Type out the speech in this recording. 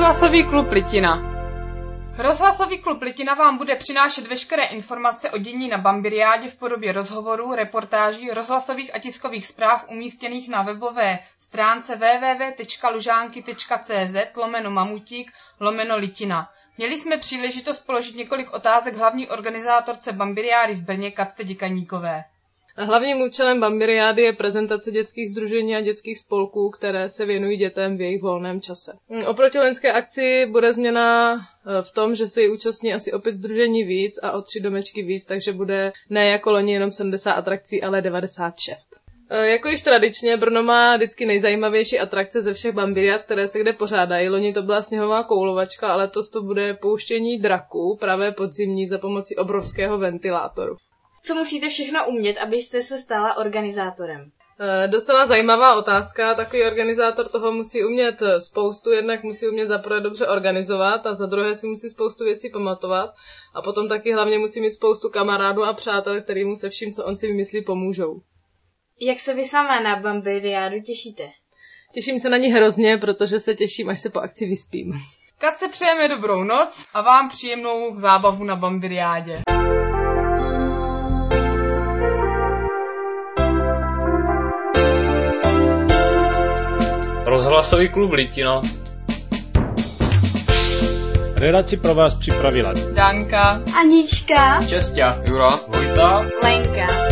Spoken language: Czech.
Rozhlasový klub Litina. Rozhlasový klub Litina vám bude přinášet veškeré informace o dění na Bambiriádě v podobě rozhovorů, reportáží, rozhlasových a tiskových zpráv umístěných na webové stránce www.lužanky.cz/mamutík/Litina. Měli jsme příležitost položit několik otázek hlavní organizátorce Bambiriády v Brně Katce Děkaníkové. Hlavním účelem Bambiriády je prezentace dětských sdružení a dětských spolků, které se věnují dětem v jejich volném čase. Oproti loňské akci bude změna v tom, že se jí účastní asi opět sdružení víc a o 3 domečky víc, takže bude ne jako loni jenom 70 atrakcí, ale 96. Jako již tradičně, Brno má vždycky nejzajímavější atrakce ze všech Bambiriád, které se kde pořádají. Loni to byla sněhová koulovačka, ale letos to bude pouštění draků, pravé podzimní, za pomocí obrovského ventilátoru. Co musíte všechno umět, abyste se stala organizátorem? Docela zajímavá otázka. Takový organizátor toho musí umět spoustu, jednak musí umět za prvé dobře organizovat a za druhé si musí spoustu věcí pamatovat a potom taky hlavně musí mít spoustu kamarádů a přátel, který mu se vším, co on si vymyslí, pomůžou. Jak se vy sama na Bambiriádu těšíte? Těším se na ní hrozně, protože se těším, až se po akci vyspím. Katce přejeme dobrou noc a vám příjemnou zábavu na Bambiriádě. Rozhlasový klub Litina. Relaci pro vás připravila Danka, Anička, Čestia, Jura, Vojta, Lenka.